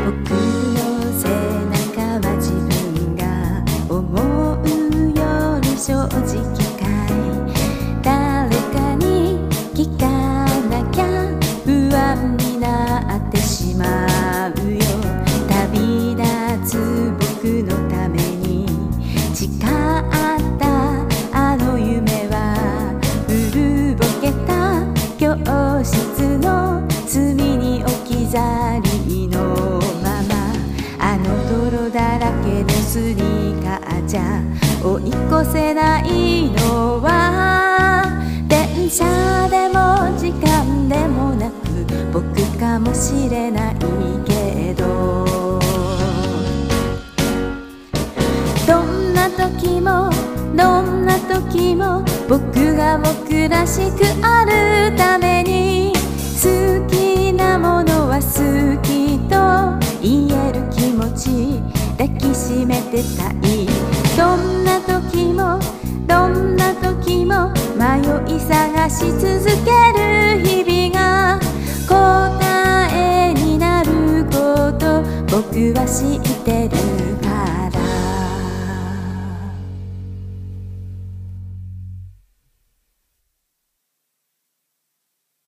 僕の背中は自分が思うより正直かい。誰かに聞かなきゃ不安になってしまうよ。旅立つ僕のために誓ったあの夢は古ぼけた教室の隅に置き去りのまま。あの泥だらけのスニーカーじゃ追い越せないのは電車でも時間でもなく僕かもしれないけど、どんな時もどんな時も僕が僕らしくあるために好きなものは好きと言える気持ち抱きしめてたい。どんな時もどんな時も迷い探し続ける